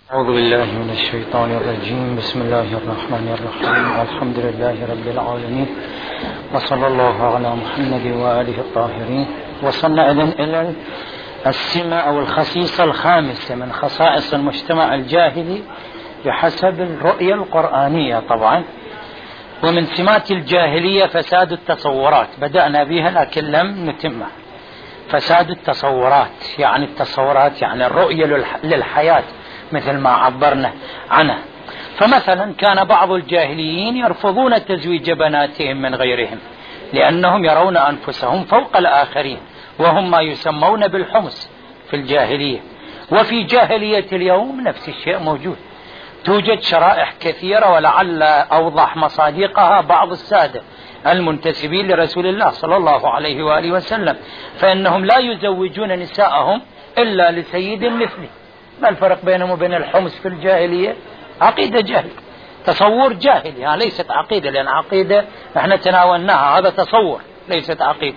أعوذ بالله من الشيطان الرجيم. بسم الله الرحمن الرحيم. الحمد لله رب العالمين، وصلى الله على محمد وآله الطاهرين. وصلنا إلى السمة أو الخصيصة الخامسة من خصائص المجتمع الجاهلي بحسب الرؤية القرآنية طبعا. ومن سمات الجاهلية فساد التصورات، بدأنا بها لكن لم نتمها. فساد التصورات يعني التصورات يعني الرؤية للحياة مثل ما عبرنا عنها. فمثلا كان بعض الجاهليين يرفضون تزويج بناتهم من غيرهم لأنهم يرون أنفسهم فوق الآخرين، وهم ما يسمون بالحمص في الجاهلية. وفي جاهلية اليوم نفس الشيء موجود. توجد شرائح كثيرة، ولعل أوضح مصادقها بعض السادة المنتسبين لرسول الله صلى الله عليه وآله وسلم، فإنهم لا يزوجون نساءهم إلا لسيد مثله. ما الفرق بينهم وبين الحمص في الجاهلية؟ عقيدة جاهل، تصور جاهلي، ليست عقيدة، لأن عقيدة احنا تناولناها، هذا تصور ليست عقيدة.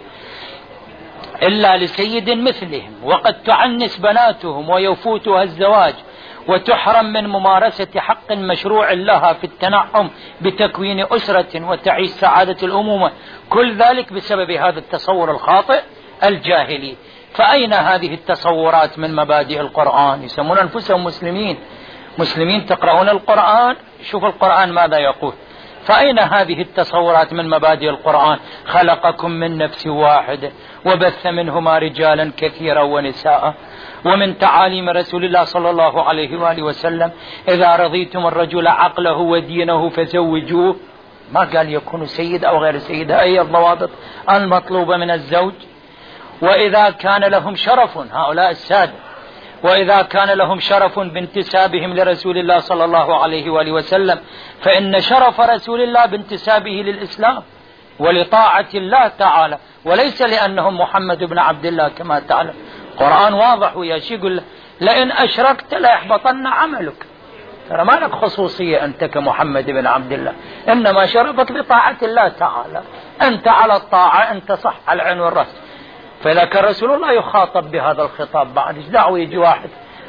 إلا لسيد مثلهم، وقد تعنس بناتهم ويفوتها الزواج وتحرم من ممارسة حق مشروع لها في التنعم بتكوين أسرة وتعيش سعادة الأمومة، كل ذلك بسبب هذا التصور الخاطئ الجاهلي. فأين هذه التصورات من مبادئ القرآن؟ يسمون أنفسهم مسلمين تقرؤون القرآن، شوف القرآن ماذا يقول. فأين هذه التصورات من مبادئ القرآن؟ خلقكم من نفس واحدة وبث منهما رجالا كثيرا ونساء. ومن تعاليم رسول الله صلى الله عليه وآله وسلم: إذا رضيتم الرجل عقله ودينه فزوجوه. ما قال يكون سيد أو غير سيد، أي الضوابط المطلوبة من الزوج. وإذا كان لهم شرف، هؤلاء السادة، وإذا كان لهم شرف بانتسابهم لرسول الله صلى الله عليه وآله وسلم، فإن شرف رسول الله بانتسابه للإسلام ولطاعة الله تعالى، وليس لأنهم محمد بن عبد الله كما تعلم. القرآن واضح ويقول: لئن أشركت ليحبطن عملك. ترى ما لك خصوصية أنت كمحمد بن عبد الله، إنما شرفت لطاعة الله تعالى. أنت على الطاعة، أنت صح على العين والرأس. فإذا كان رسول الله يخاطب بهذا الخطاب، بعد ايش دعوة يجي واحد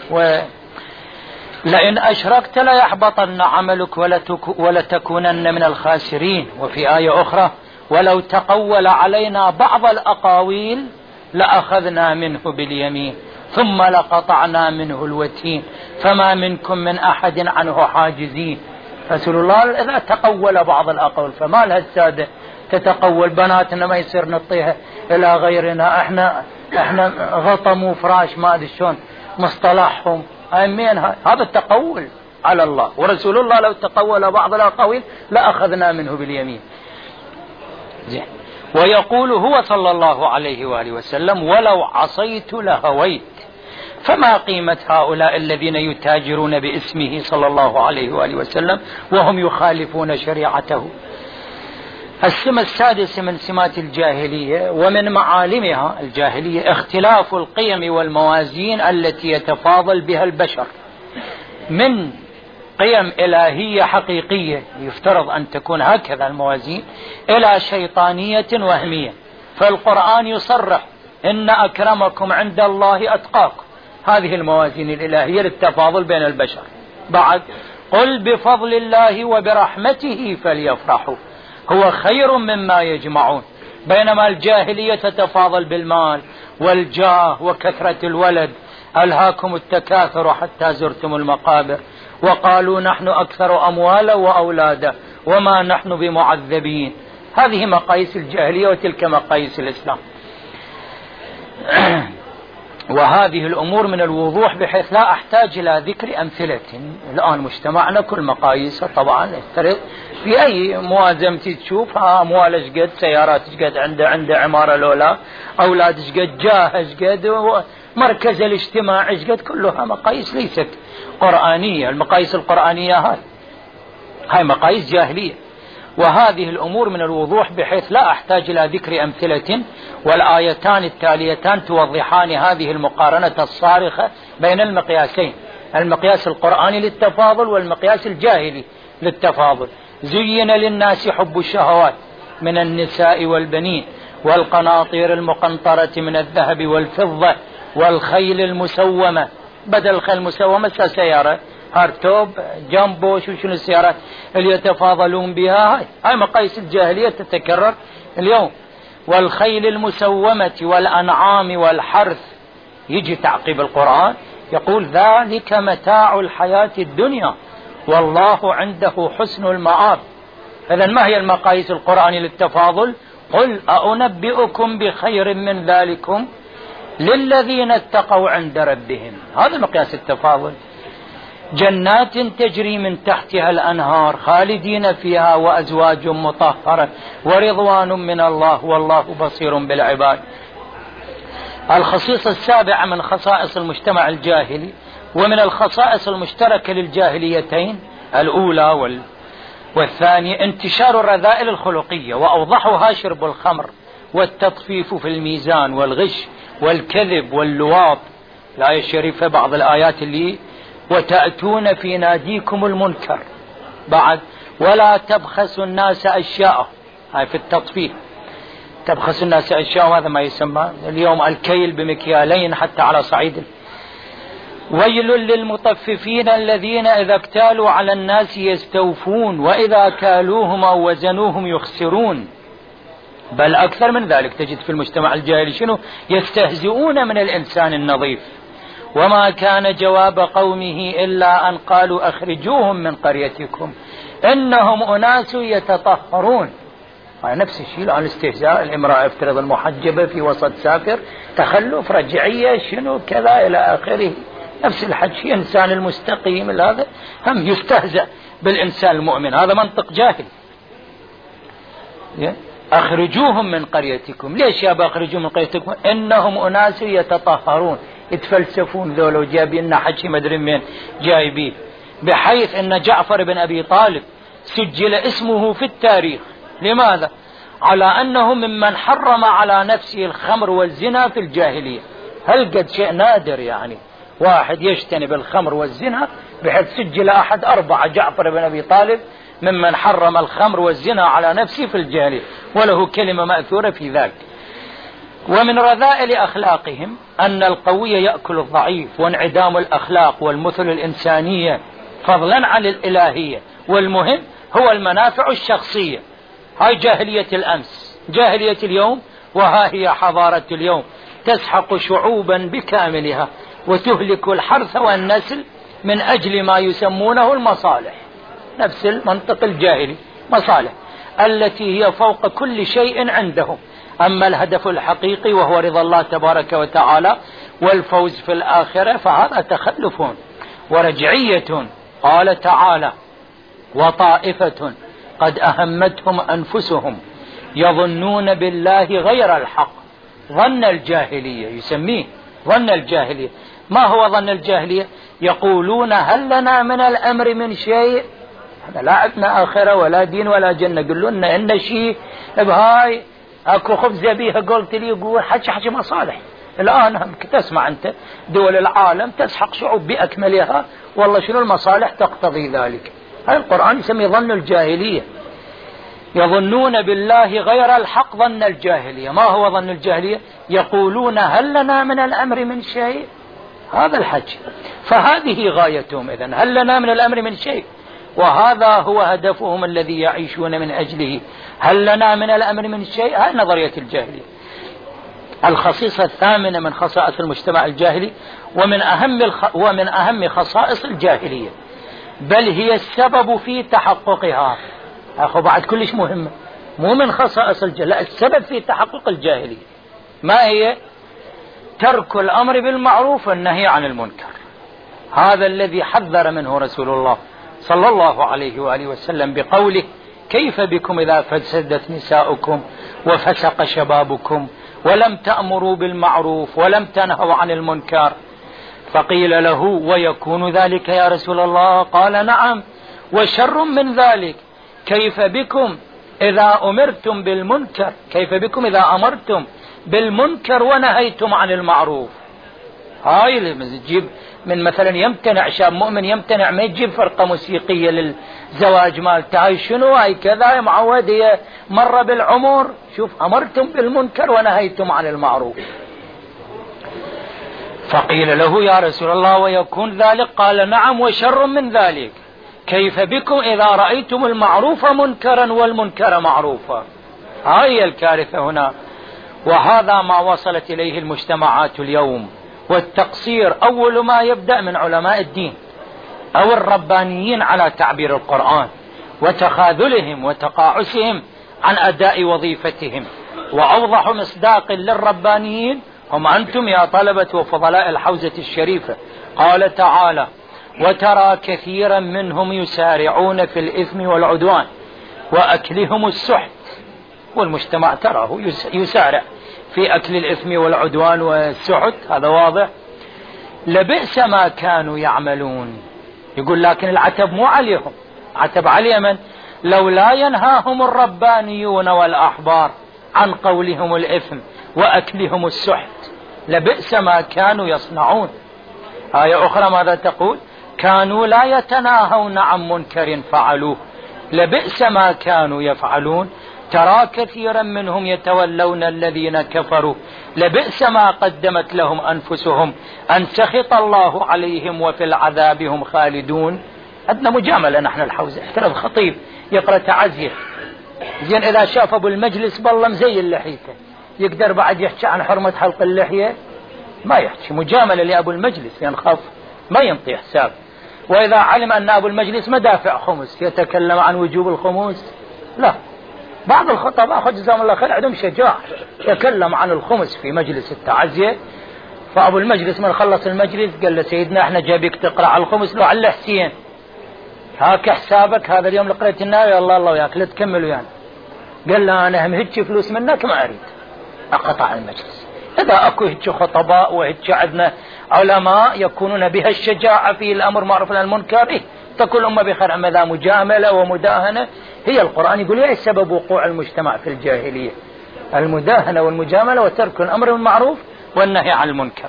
لئن أشركت ليحبطن عملك ولتكونن من الخاسرين. وفي آية أخرى: ولو تقول علينا بعض الأقاويل لأخذنا منه باليمين ثم لقطعنا منه الوتين فما منكم من أحد عنه حاجزين. رسول الله إذا تقول بعض الأقوال، فما لها السادة تتقول بناتنا ما يصير نطيها إلى غيرنا، احنا غطموا فراش ما أدري شلون مصطلحهم، أمين هذا التقول على الله. ورسول الله لو تقول بعض الأقاويل لأخذنا منه باليمين. زين. ويقول هو صلى الله عليه وآله وسلم: ولو عصيت لهويت. فما قيمة هؤلاء الذين يتاجرون باسمه صلى الله عليه وآله وسلم وهم يخالفون شريعته؟ السمة السادسة من سمات الجاهلية ومن معالمها الجاهلية: اختلاف القيم والموازين التي يتفاضل بها البشر، من قيم إلهية حقيقية يفترض أن تكون هكذا الموازين، إلى شيطانية وهمية. فالقرآن يصرح: إن أكرمكم عند الله أتقاكم. هذه الموازين الإلهية للتفاضل بين البشر. بعد: قل بفضل الله وبرحمته فليفرحوا هو خير مما يجمعون. بينما الجاهلية تتفاضل بالمال والجاه وكثرة الولد: ألهاكم التكاثر حتى زرتم المقابر وقالوا نحن أكثر أموالا وأولادا وما نحن بمعذبين. هذه مقاييس الجاهلية، وتلك مقاييس الإسلام. وهذه الأمور من الوضوح بحيث لا أحتاج إلى ذكر أمثلة. الآن مجتمعنا كل مقاييسه طبعا يفترض في أي موازنة تشوف أموال إيش قد، سيارات إيش قد، عنده عمارة لولا، أولاد إيش قد، جاه إيش قد، مركز الاجتماع إيش قد، كلها مقاييس ليست قرآنية. المقاييس القرآنية هاي مقاييس جاهلية. وهذه الأمور من الوضوح بحيث لا أحتاج إلى ذكر أمثلة، والآيتان التاليتان توضحان هذه المقارنة الصارخة بين المقياسين: المقياس القرآني للتفاضل والمقياس الجاهلي للتفاضل. زين للناس حب الشهوات من النساء والبنين والقناطير المقنطرة من الذهب والفضة والخيل المسومة. بدل الخيل المسومة سيارة، هارتوب، جامبو، شنو السيارات اللي يتفاضلون بها. هاي مقاييس الجاهلية تتكرر اليوم. والخيل المسومة والأنعام والحرث، يجي تعقيب القرآن يقول ذلك متاع الحياة الدنيا والله عنده حسن المآب. إذن ما هي المقاييس القرآنية للتفاضل؟ قل أنبئكم بخير من ذلكم للذين اتقوا عند ربهم. هذا مقياس التفاضل. جنات تجري من تحتها الأنهار خالدين فيها وأزواج مطهرة ورضوان من الله والله بصير بالعباد. الخصيصة السابعة من خصائص المجتمع الجاهلي ومن الخصائص المشتركة للجاهليتين الأولى والثانية انتشار الرذائل الخلقية، وأوضحها شرب الخمر والتطفيف في الميزان والغش والكذب واللواط. الآية الشريفة بعض الآيات اللي وتأتون في ناديكم المنكر بعد ولا تبخسوا الناس أشياء. هاي في التطفيف، تبخس الناس أشياء، هذا ما يسمى اليوم الكيل بمكيالين حتى على صعيد. ويل للمطففين الذين إذا اكتالوا على الناس يستوفون وإذا كالوهم أو وزنوهم يخسرون. بل أكثر من ذلك تجد في المجتمع الجاهلي شنو؟ يستهزئون من الإنسان النظيف. وما كان جواب قومه إلا أن قالوا أخرجوهم من قريتكم إنهم أناس يتطهرون. نفس الشيء الآن الاستهزاء، الامرأة افترض المحجبة في وسط سافر، تخلف، رجعية، شنو كذا إلى آخره. نفس الحكي إنسان المستقيم هذا هم يستهزأ بالإنسان المؤمن. هذا منطق جاهل. أخرجوهم من قريتكم. ليش يا أخرجوهم من قريتكم؟ إنهم أناس يتطهرون. يتفلسفون ذولا وجايبين لنا حكي مدري من جايبيه، بحيث أن جعفر بن أبي طالب سجل اسمه في التاريخ. لماذا؟ على أنه ممن حرم على نفسه الخمر والزنا في الجاهلية. هل قد شيء نادر يعني واحد يجتنب الخمر والزنا، بحيث سجل أحد 4 جعفر بن أبي طالب ممن حرم الخمر والزنا على نفسه في الجاهلية، وله كلمة مأثورة في ذلك. ومن رذائل أخلاقهم أن القوي يأكل الضعيف، وانعدام الأخلاق والمثل الإنسانية فضلا عن الإلهية، والمهم هو المنافع الشخصية. هاي جاهلية الأمس. جاهلية اليوم وها هي حضارة اليوم، تسحق شعوبا بكاملها وتهلك الحرث والنسل من أجل ما يسمونه المصالح. نفس المنطق الجاهلي، مصالح التي هي فوق كل شيء عندهم. أما الهدف الحقيقي وهو رضا الله تبارك وتعالى والفوز في الآخرة فهذا تخلف ورجعية. قال تعالى وطائفة قد أهمتهم أنفسهم يظنون بالله غير الحق ظن الجاهلية. يسميه ظن الجاهلية. ما هو ظن الجاهلية؟ يقولون هل لنا من الأمر من شيء؟ احنا لا عندنا آخرة ولا دين ولا جنة. قلوا لنا إن شيء بهاي اكو خبزة بيها، قلت لي يقول حكي مصالح. الآن هم تسمع أنت دول العالم تسحق شعوب بأكملها، والله شنو المصالح تقتضي ذلك. هذا القرآن يسمي ظن الجاهلية. يظنون بالله غير الحق ظن الجاهلية. ما هو ظن الجاهلية؟ يقولون هل لنا من الأمر من شيء. هذا الحكي. فهذه غايتهم. إذن هل لنا من الأمر من شيء، وهذا هو هدفهم الذي يعيشون من أجله. هل لنا من الأمر من شيء؟ هذه نظرية الجاهلية. الخصيصة الثامنة من خصائص المجتمع الجاهلي ومن أهم خصائص الجاهلية، بل هي السبب في تحققها. أخو بعد كلش مهمة، مو من خصائص الجاهلية، لا، السبب في تحقق الجاهلية. ما هي؟ ترك الأمر بالمعروف والنهي عن المنكر. هذا الذي حذر منه رسول الله صلى الله عليه وآله وسلم بقوله كيف بكم إذا فسدت نساؤكم وفسق شبابكم ولم تأمروا بالمعروف ولم تنهوا عن المنكر. فقيل له ويكون ذلك يا رسول الله؟ قال نعم، وشر من ذلك كيف بكم إذا أمرتم بالمنكر، كيف بكم إذا أمرتم بالمنكر ونهيتم عن المعروف. هاي اللي تجيب من مثلا يمتنع شاب مؤمن يمتنع، ما يجيب فرقة موسيقية للزواج مالته. هاي شنو؟ هاي كذا معود، هي مرة بالعمر. شوف، أمرتم بالمنكر ونهيتم عن المعروف. فقيل له يا رسول الله ويكون ذلك؟ قال نعم وشر من ذلك. كيف بكم إذا رأيتم المعروف منكرا والمنكر معروفا؟ هاي الكارثة هنا. وهذا ما وصلت إليه المجتمعات اليوم. والتقصير أول ما يبدأ من علماء الدين أو الربانيين على تعبير القرآن، وتخاذلهم وتقاعسهم عن أداء وظيفتهم. وأوضح مصداق للربانيين هم أنتم يا طلبة وفضلاء الحوزة الشريفة. قال تعالى: وترى كثيرا منهم يسارعون في الإثم والعدوان وأكلهم السحت. والمجتمع تراه يسارع في أكل الإثم والعدوان والسحت، هذا واضح. لبئس ما كانوا يعملون. يقول لكن العتب مو عليهم، عتب على من؟ لولا ينهاهم الربانيون والأحبار عن قولهم الإثم وأكلهم السحت لبئس ما كانوا يصنعون. آية أخرى ماذا تقول؟ كانوا لا يتناهون عن منكر فعلوه لبئس ما كانوا يفعلون. ترى كثيرا منهم يتولون الذين كفروا لبئس ما قدمت لهم أنفسهم أن سخط الله عليهم وفي العذاب هم خالدون. عندنا مجاملة نحن الحوزة. احترم خطيب يقرأ تعزية، زين إذا شاف أبو المجلس بالله مزين لحيته يقدر بعد يحكي عن حرمة حلق اللحية؟ ما يحكي. مجاملة لأبو المجلس ينخف ما ينطي حساب. وإذا علم أن أبو المجلس مدافع خمس يتكلم عن وجوب الخموس؟ لا. بعض الخطباء جزاهم الله خير عندهم شجاعة يتكلم عن الخمس في مجلس التعزية. فأبو المجلس من خلص المجلس قال له سيدنا احنا جابك تقرأ على الخمس لو على حسين هاك حسابك هذا اليوم لقريت النار الله الله وياك لا تكملوا يعني. قال له أنا هم هيك فلوس منك ما أريد. أقطع المجلس. إذا أكو هيك خطباء وهيك عندنا علماء يكونون بها الشجاعة في الأمر معروف عن المنكر تكون الأمة بخير. أما ذا مجاملة ومداهنة هي القرآن يقول ايش سبب وقوع المجتمع في الجاهلية؟ المداهنة والمجاملة وترك الأمر بالمعروف والنهي عن المنكر.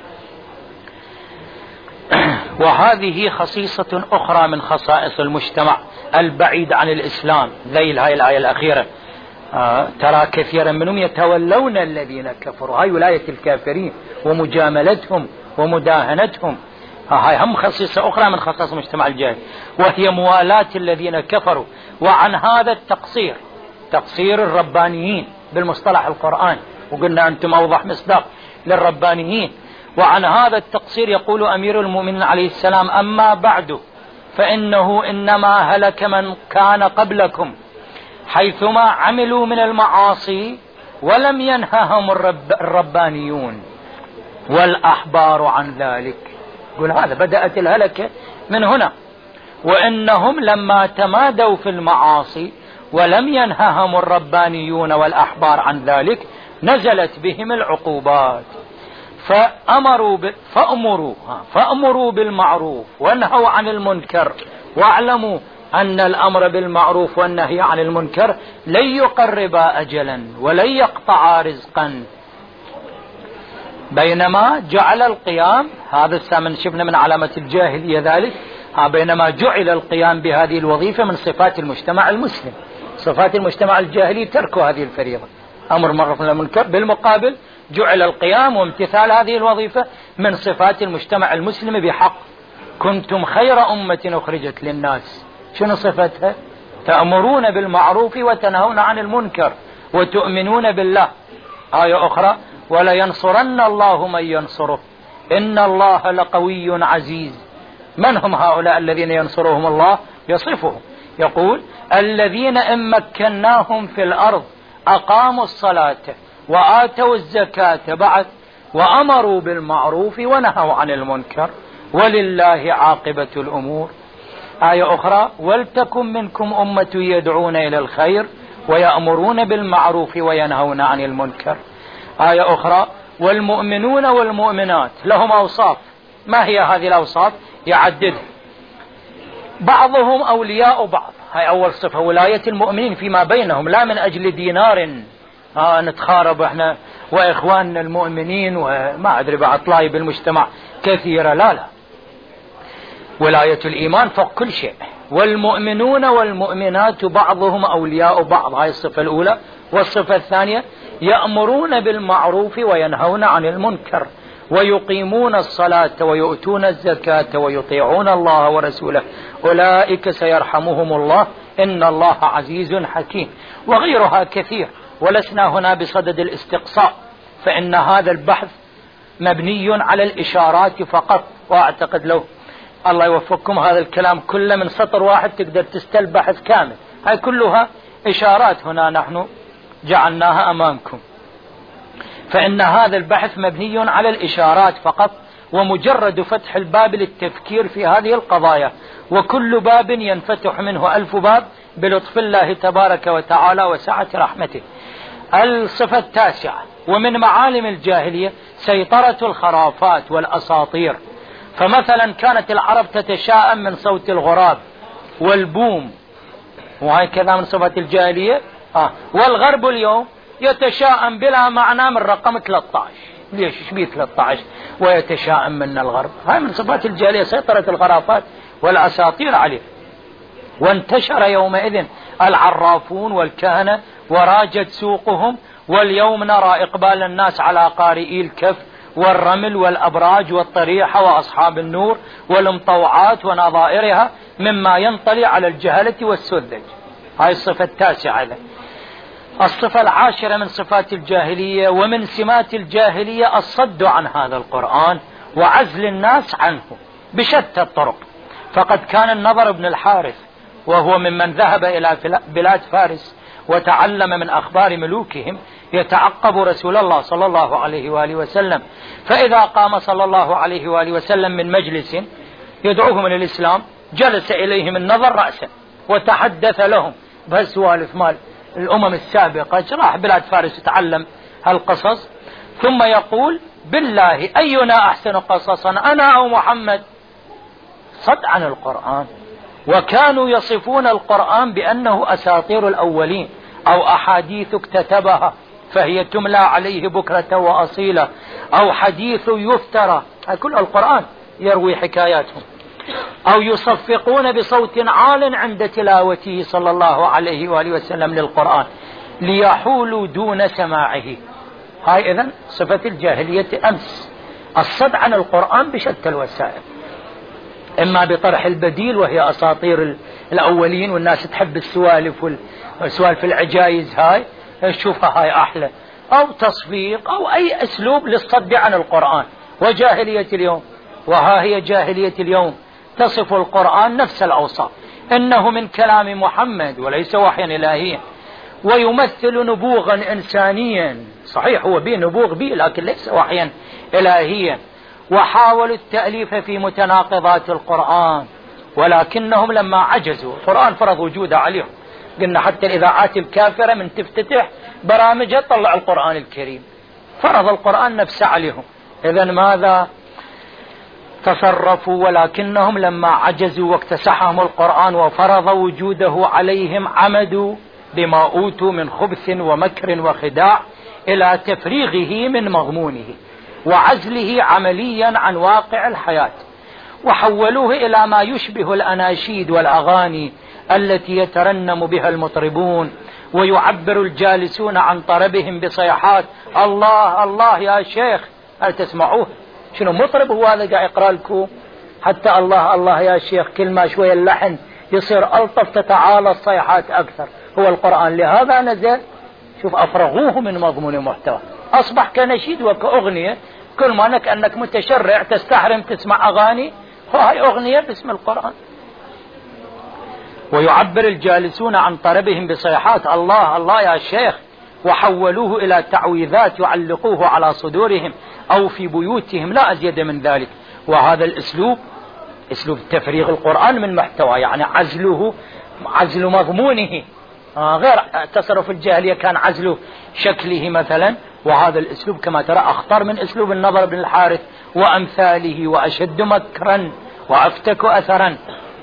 وهذه خصيصة أخرى من خصائص المجتمع البعيد عن الإسلام. ذيل هاي الآية الأخيرة ترى كثيرا منهم يتولون الذين كفروا. هاي ولاية الكافرين ومجاملتهم ومداهنتهم. هاي هم خصيصة أخرى من خصائص المجتمع الجاهلي وهي موالاة الذين كفروا. وعن هذا التقصير تقصير الربانيين بالمصطلح القرآن، وقلنا أنتم أوضح مصداق للربانيين. وعن هذا التقصير يقول أمير المؤمنين عليه السلام: أما بعد فإنه إنما هلك من كان قبلكم حيثما عملوا من المعاصي ولم ينههم الربانيون والأحبار عن ذلك. يقول هذا بدأت الهلكة من هنا. وإنهم لما تمادوا في المعاصي ولم ينههم الربانيون والأحبار عن ذلك نزلت بهم العقوبات. فأمروا بالمعروف وانهوا عن المنكر واعلموا أن الأمر بالمعروف والنهي عن المنكر لن يقربا أجلا ولن يقطعا رزقا. بينما جعل القيام هذا الثامن شفنا من علامة الجاهلية ذلك. بينما جعل القيام بهذه الوظيفة من صفات المجتمع المسلم. صفات المجتمع الجاهلي تركوا هذه الفريضة أمر معروف ونهي عن المنكر. بالمقابل جعل القيام وامتثال هذه الوظيفة من صفات المجتمع المسلم بحق. كنتم خير أمة أخرجت للناس. شنو صفتها؟ تأمرون بالمعروف وتنهون عن المنكر وتؤمنون بالله. آية أخرى: ولا ينصرن الله من ينصره إن الله لقوي عزيز. من هم هؤلاء الذين ينصرهم الله؟ يصفهم يقول: الذين إن مكناهم في الأرض أقاموا الصلاة وآتوا الزكاة بعد وأمروا بالمعروف ونهوا عن المنكر ولله عاقبة الأمور. آية أخرى: ولتكن منكم أمة يدعون إلى الخير ويأمرون بالمعروف وينهون عن المنكر. آية أخرى: والمؤمنون والمؤمنات لهم أوصاف. ما هي هذه الأوصاف؟ يعددها. بعضهم أولياء بعض. هاي أول صفة، ولاية المؤمنين فيما بينهم لا من أجل دينار نتخارب احنا وإخواننا المؤمنين وما أدري بعض طلايب المجتمع كثيرة. لا ولاية الإيمان فوق كل شيء. والمؤمنون والمؤمنات بعضهم أولياء بعض. هاي الصفة الأولى. والصفة الثانية: يأمرون بالمعروف وينهون عن المنكر ويقيمون الصلاة ويؤتون الزكاة ويطيعون الله ورسوله أولئك سيرحمهم الله إن الله عزيز حكيم، وغيرها كثير. ولسنا هنا بصدد الاستقصاء، فإن هذا البحث مبني على الإشارات فقط، وأعتقد لو الله يوفقكم هذا الكلام كله من سطر واحد تقدر تستل بحث كامل. هاي كلها إشارات هنا نحن جعلناها أمامكم. فإن هذا البحث مبني على الإشارات فقط، ومجرد فتح الباب للتفكير في هذه القضايا، وكل باب ينفتح منه 1000 باب بلطف الله تبارك وتعالى وسعة رحمته. الصفة التاسعة: ومن معالم الجاهلية سيطرة الخرافات والأساطير. فمثلا كانت العرب تتشاءم من صوت الغراب والبوم، وهكذا من صفة الجاهلية. والغرب اليوم يتشاءم بلا معنى من رقم 13. ليش؟ ايش بيه 13 ويتشاءم من الغرب؟ هاي من صفات الجاهلية، سيطرة الخرافات والأساطير عليه. وانتشر يومئذ العرافون والكهنة وراجت سوقهم. واليوم نرى إقبال الناس على قارئي الكف والرمل والأبراج والطريحة وأصحاب النور والمطوعات ونظائرها مما ينطلي على الجهلة والسذج. هاي الصفة التاسعة. الصفة العاشرة من صفات الجاهلية ومن سمات الجاهلية الصد عن هذا القرآن وعزل الناس عنه بشتى الطرق. فقد كان النضر بن الحارث وهو ممن ذهب إلى بلاد فارس وتعلم من أخبار ملوكهم يتعقب رسول الله صلى الله عليه وآله وسلم، فإذا قام صلى الله عليه وآله وسلم من مجلس يدعوهم إلى الإسلام جلس إليهم النضر رأسا وتحدث لهم بهالسوالف مال الأمم السابقة، راح بلاد فارس يتعلم هالقصص، ثم يقول: بالله أينا أحسن قصصا أنا أو محمد؟ صد عن القرآن. وكانوا يصفون القرآن بأنه أساطير الأولين أو أحاديث اكتتبها فهي تملى عليه بكرة وأصيلة، أو حديث يفترى، كل القرآن يروي حكاياتهم، أو يصفقون بصوت عال عند تلاوته صلى الله عليه وآله وسلم للقرآن ليحولوا دون سماعه. هاي إذن صفة الجاهلية أمس، الصد عن القرآن بشتى الوسائل، إما بطرح البديل وهي أساطير الأولين والناس تحب السوالف والسوالف العجائز، هاي شوفها هاي أحلى، أو تصفيق أو أي أسلوب للصد عن القرآن. وجاهلية اليوم، وها هي جاهلية اليوم تصف القرآن نفس الأوصاف، إنه من كلام محمد وليس وحيا إلهيا، ويمثل نبوغا إنسانيا، صحيح هو به نبوغ به لكن ليس وحيا إلهيا. وحاولوا التأليف في متناقضات القرآن ولكنهم لما عجزوا، القرآن فرض وجوده عليهم، قلنا حتى الإذاعات الكافرة من تفتتح برامجها طلع القرآن الكريم، فرض القرآن نفسه عليهم. إذن ماذا؟ تصرفوا، ولكنهم لما عجزوا واكتسحهم القرآن وفرض وجوده عليهم عمدوا بما أوتوا من خبث ومكر وخداع إلى تفريغه من مضمونه وعزله عمليا عن واقع الحياة، وحولوه إلى ما يشبه الأناشيد والأغاني التي يترنم بها المطربون ويعبر الجالسون عن طربهم بصيحات: الله الله يا شيخ. هل تسمعوه؟ شنو مطرب هو هذا قاعد يقرأ لكم؟ حتى الله الله يا شيخ كل ما شوية اللحن يصير ألطف تتعالى الصيحات أكثر. هو القرآن لهذا نزل. شوف أفرغوه من مضمون محتوى، أصبح كنشيد وكأغنية، كل ما أنك متشرع تستحرم تسمع أغاني، هاي أغنية باسم القرآن. ويعبر الجالسون عن طربهم بصيحات: الله الله يا شيخ، وحولوه إلى تعويذات يعلقوه على صدورهم أو في بيوتهم لا أزيد من ذلك. وهذا الأسلوب أسلوب تفريغ القرآن من محتوى، يعني عزل مضمونه، غير تصرف الجاهلية كان عزل شكله مثلا. وهذا الأسلوب كما ترى أخطر من أسلوب النضر بن الحارث وأمثاله، وأشد مكرا وأفتك أثرا.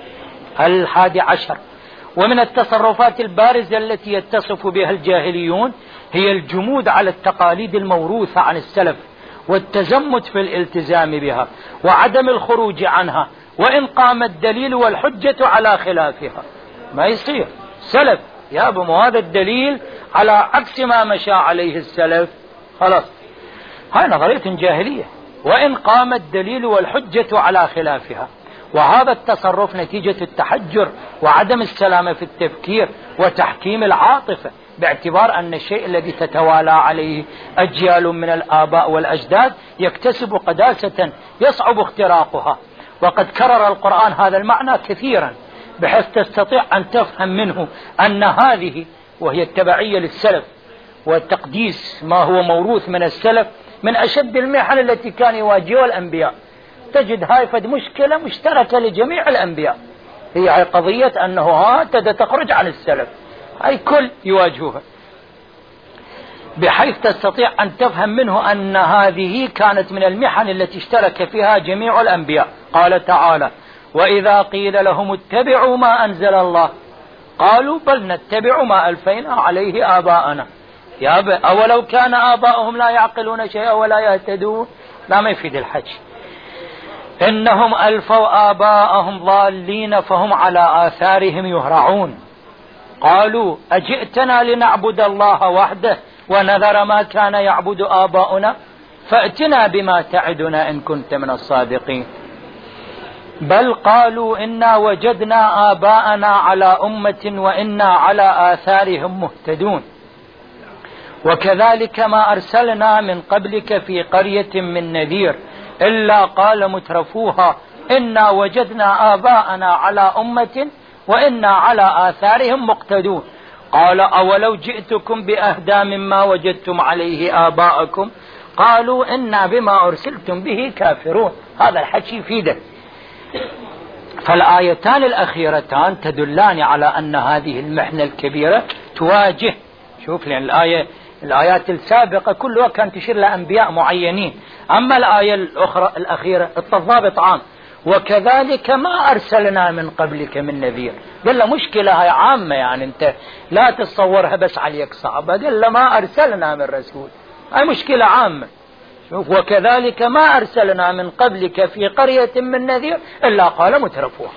11 ومن التصرفات البارزة التي يتصف بها الجاهليون هي الجمود على التقاليد الموروثة عن السلف والتزمت في الالتزام بها وعدم الخروج عنها، وإن قام الدليل والحجة على خلافها. ما يصير سلف يا أبو هذا الدليل على عكس ما مشى عليه السلف، خلاص هاي نظرية جاهلية. وإن قام الدليل والحجة على خلافها. وهذا التصرف نتيجة التحجر وعدم السلامة في التفكير وتحكيم العاطفة، باعتبار أن الشيء الذي تتوالى عليه أجيال من الآباء والأجداد يكتسب قداسة يصعب اختراقها. وقد كرر القرآن هذا المعنى كثيرا، بحيث تستطيع أن تفهم منه أن هذه وهي التبعية للسلف والتقديس ما هو موروث من السلف من أشد المحن التي كان يواجهها الأنبياء. تجد هاي فد مشكلة مشتركة لجميع الأنبياء، هي قضية أنه تخرج عن السلف، أي كل يواجهها، بحيث تستطيع أن تفهم منه أن هذه كانت من المحن التي اشترك فيها جميع الأنبياء. قال تعالى: وإذا قيل لهم اتبعوا ما أنزل الله قالوا بل نتبع ما ألفينا عليه آباءنا. أولو كان آباؤهم لا يعقلون شيئا ولا يهتدون. لا، ما يفيد الحج. إنهم ألفوا آباءهم ضالين فهم على آثارهم يهرعون. قالوا أجئتنا لنعبد الله وحده ونذر ما كان يعبد آباؤنا فأتنا بما تعدنا إن كنت من الصادقين. بل قالوا إنا وجدنا آباءنا على أمة وإنا على آثارهم مهتدون. وكذلك ما أرسلنا من قبلك في قرية من نذير إلا قال مترفوها إنا وجدنا آباءنا على أمة وإنا على آثارهم مقتدون. قال أولو جئتكم بأهدى مما وجدتم عليه آباءكم قالوا إنا بما أرسلتم به كافرون. هذا الحكي فيده. فالآيتان الأخيرتان تدلان على أن هذه المحنة الكبيرة تواجه. شوف، لأن الآيات السابقة كلها كانت تشير لأنبياء معينين، أما الآية الأخيرة التضابط عام. وكذلك ما أرسلنا من قبلك من نذير، قال مشكلة هي عامة، يعني أنت لا تتصورها بس عليك صعبة، قال ما أرسلنا من رسول، هي مشكلة عامة. وكذلك ما أرسلنا من قبلك في قرية من نذير إلا قال مترفوها.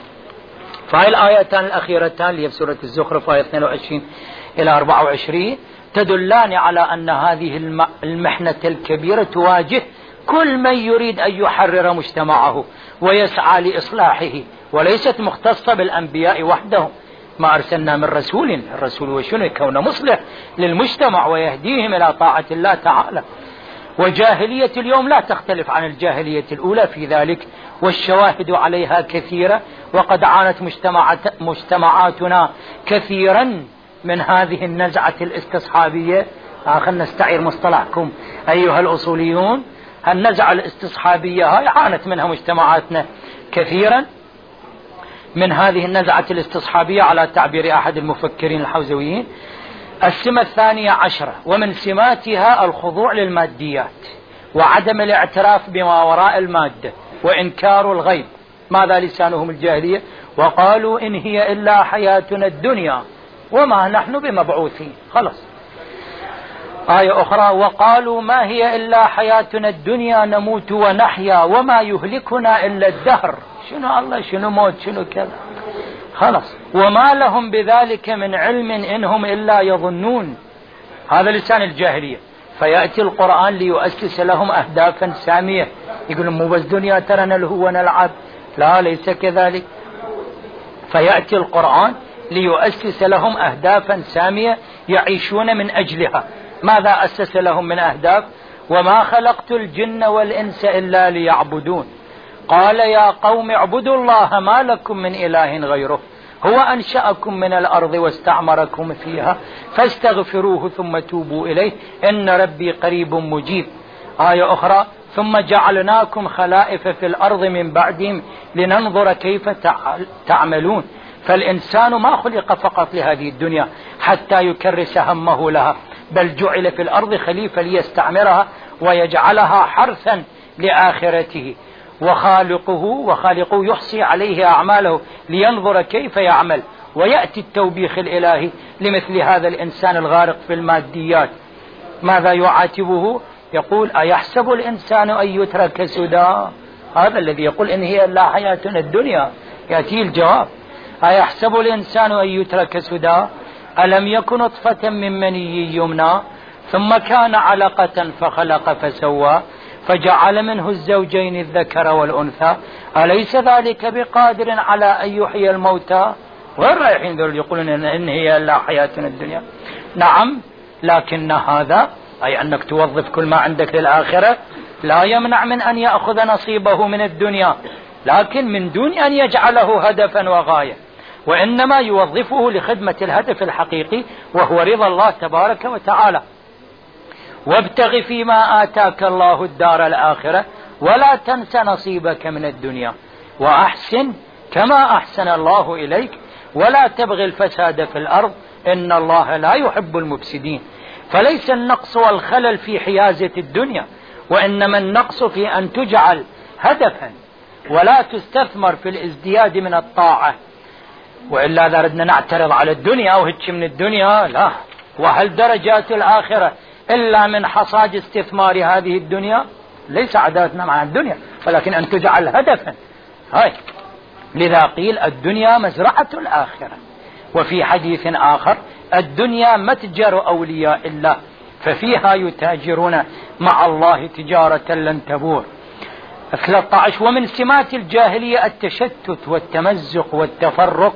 فهي الآيتان الأخيرتان اللي في سورة الزخرف آية 22 إلى 24 تدلان على أن هذه المحنة الكبيرة تواجه كل من يريد أن يحرر مجتمعه ويسعى لإصلاحه، وليست مختصة بالأنبياء وحدهم. ما أرسلنا من رسول، الرسول وشنو؟ يكون مصلح للمجتمع ويهديهم إلى طاعة الله تعالى. وجاهلية اليوم لا تختلف عن الجاهلية الأولى في ذلك، والشواهد عليها كثيرة. وقد عانت مجتمعاتنا كثيرا من هذه النزعة الاستصحابية. خلنا نستعير مصطلحكم أيها الأصوليون، النزعة الاستصحابية هاي عانت منها مجتمعاتنا كثيرا، من هذه النزعة الاستصحابية على تعبير أحد المفكرين الحوزويين. السمة 12 ومن سماتها الخضوع للماديات وعدم الاعتراف بما وراء المادة وإنكار الغيب. ماذا لسانهم الجاهلية؟ وقالوا إن هي إلا حياتنا الدنيا وما نحن بمبعوثين. خلاص. آية أخرى: وقالوا ما هي إلا حياتنا الدنيا نموت ونحيا وما يهلكنا إلا الدهر. شنو الله، شنو موت، شنو كذا. خلاص. وما لهم بذلك من علم إنهم إلا يظنون. هذا لسان الجاهلية. فيأتي القرآن ليؤسس لهم أهدافا سامية. يقولون مو بس دنيا ترى نلهو ونلعب، لا، ليس كذلك. فيأتي القرآن ليؤسس لهم أهدافا سامية يعيشون من أجلها. ماذا أسس لهم من أهداف؟ وما خلقت الجن والإنس إلا ليعبدون. قال يا قوم اعبدوا الله ما لكم من إله غيره هو أنشأكم من الأرض واستعمركم فيها فاستغفروه ثم توبوا إليه إن ربي قريب مجيب. آية أخرى: ثم جعلناكم خلائف في الأرض من بعدهم لننظر كيف تعملون. فالإنسان ما خلق فقط لهذه الدنيا حتى يكرس همه لها، بل جعل في الأرض خليفة ليستعمرها ويجعلها حرثا لآخرته. وخالقه يحصي عليه أعماله لينظر كيف يعمل. ويأتي التوبيخ الإلهي لمثل هذا الإنسان الغارق في الماديات. ماذا يعاتبه؟ يقول: أيحسب الإنسان أن يترك سدى؟ هذا الذي يقول إن هي لا حياتنا الدنيا. يأتي الجواب: أيحسب الإنسان أن يترك سدى ألم يكن نطفة من مني يمنى ثم كان علقة فخلق فسوى فجعل منه الزوجين الذكر والأنثى أليس ذلك بقادر على أن يحيي الموتى؟ وين رايحين ذول يقولون إن هي إلا حياتنا الدنيا؟ نعم، لكن هذا أي أنك توظف كل ما عندك للآخرة لا يمنع من أن يأخذ نصيبه من الدنيا، لكن من دون أن يجعله هدفا وغاية، وإنما يوظفه لخدمة الهدف الحقيقي وهو رضا الله تبارك وتعالى. وابتغ فيما آتاك الله الدار الآخرة ولا تنس نصيبك من الدنيا وأحسن كما أحسن الله إليك ولا تبغي الفساد في الأرض إن الله لا يحب المفسدين. فليس النقص والخلل في حيازة الدنيا، وإنما النقص في أن تجعل هدفا ولا تستثمر في الازدياد من الطاعة. وإلا إذا ردنا نعترض على الدنيا أو هتش من الدنيا، لا، وهل درجات الآخرة إلا من حصاد استثمار هذه الدنيا؟ ليس عداوتنا مع الدنيا، ولكن أن تجعل هدفا. هاي لذا قيل الدنيا مزرعة الآخرة. وفي حديث آخر الدنيا متجر أولياء الله ففيها يتاجرون مع الله تجارة لن تبور. 13 ومن سمات الجاهلية التشتت والتمزق والتفرق.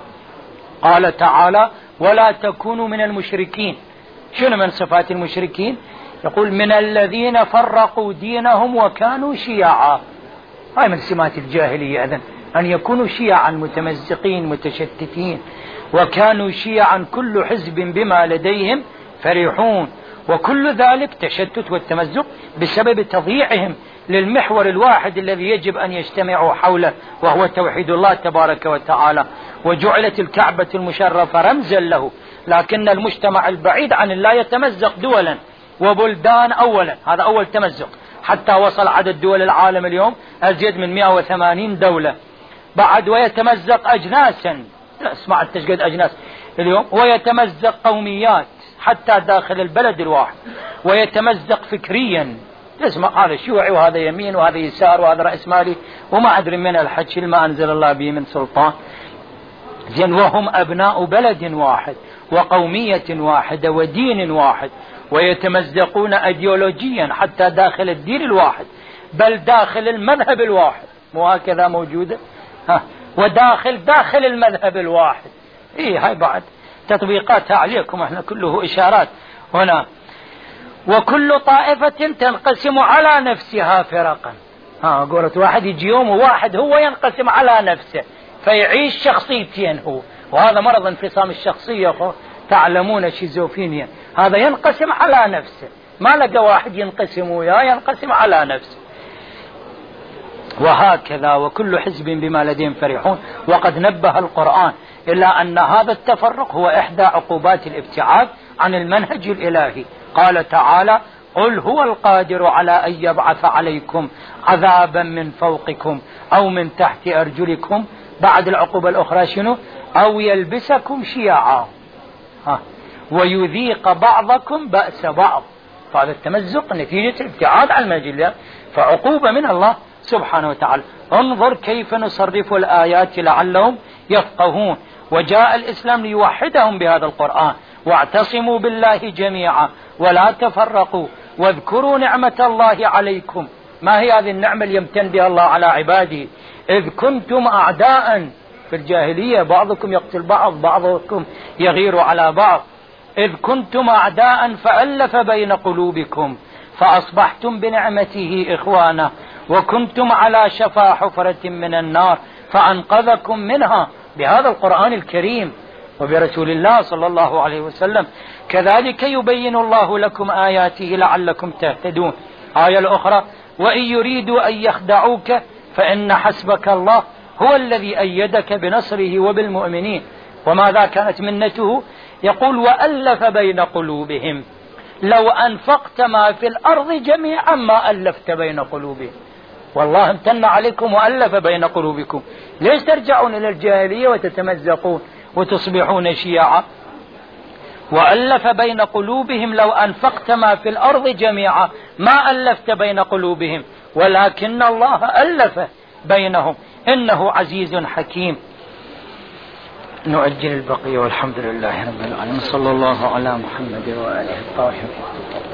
قال تعالى ولا تكونوا من المشركين. شنو من صفات المشركين؟ يقول من الذين فرقوا دينهم وكانوا شيعا. هاي من سمات الجاهلية إذن أن يكونوا شيعا متمزقين متشتتين، وكانوا شيعا كل حزب بما لديهم فرحون. وكل ذلك تشتت والتمزق بسبب تضييعهم للمحور الواحد الذي يجب أن يجتمعوا حوله وهو توحيد الله تبارك وتعالى. وجعلت الكعبة المشرفة رمزا له، لكن المجتمع البعيد عن الله يتمزق دولا وبلدان أولا. هذا أول تمزق، حتى وصل عدد دول العالم اليوم أزيد من 180 دولة. بعد ويتمزق أجناسا، لا اسمع التشقد أجناس اليوم، ويتمزق قوميات حتى داخل البلد الواحد، ويتمزق فكريا. تسمع هذا شيوعي وهذا يمين وهذا يسار وهذا رأس مالي وما أدري من الحكي ما أنزل الله به من سلطان. زين، وهم أبناء بلد واحد وقومية واحدة ودين واحد، ويتمزقون أيديولوجيا حتى داخل الدين الواحد، بل داخل المذهب الواحد. مو هكذا موجودة؟ داخل المذهب الواحد. هاي بعد تطبيقاتها عليكم، احنا كله إشارات هنا. وكل طائفة تنقسم على نفسها فرقا. قولت واحد يجي يوم وواحد هو ينقسم على نفسه فيعيش شخصيتين هو، وهذا مرض انفصام الشخصية، تعلمون شيزوفينيا. هذا ينقسم على نفسه، ما لقى واحد ينقسم وياه، ينقسم على نفسه. وهكذا وكل حزب بما لديهم فرحون. وقد نبه القرآن إلى أن هذا التفرق هو إحدى عقوبات الابتعاد عن المنهج الإلهي. قال تعالى قل هو القادر على أن يبعث عليكم عذابا من فوقكم أو من تحت أرجلكم. بعد العقوبة الأخرى شنو؟ أو يلبسكم شيعا ويذيق بعضكم بأس بعض. فهذا التمزق نتيجة الابتعاد عن المنهج الإلهي، فعقوبة من الله سبحانه وتعالى. انظر كيف نصرف الآيات لعلهم يفقهون. وجاء الإسلام ليوحدهم بهذا القرآن. واعتصموا بالله جميعا ولا تفرقوا واذكروا نعمة الله عليكم. ما هي هذه النعمة اللي يمتن بها الله على عباده؟ إذ كنتم أعداء في الجاهلية، بعضكم يقتل بعضكم يغير على بعض. إذ كنتم أعداء فألف بين قلوبكم فأصبحتم بنعمته إخوانا وكنتم على شفا حفرة من النار فأنقذكم منها. بهذا القرآن الكريم وبرسول الله صلى الله عليه وسلم. كذلك يبين الله لكم آياته لعلكم تهتدون. آية الأخرى وإن يريدوا أن يخدعوك فإن حسبك الله هو الذي أيدك بنصره وبالمؤمنين. وماذا كانت منته؟ يقول وألف بين قلوبهم لو أنفقت ما في الأرض جميعا ما ألفت بين قلوبهم. والله امتن عليكم وألف بين قلوبكم. ليش ترجعون إلى الجاهلية وتتمزقون وتصبحون شيعا؟ وألف بين قلوبهم لو أنفقت ما في الأرض جميعا ما ألفت بين قلوبهم ولكن الله ألف بينهم إنه عزيز حكيم. نؤجل البقية والحمد لله رب العالمين. صلى الله على محمد وآله الطاهرين.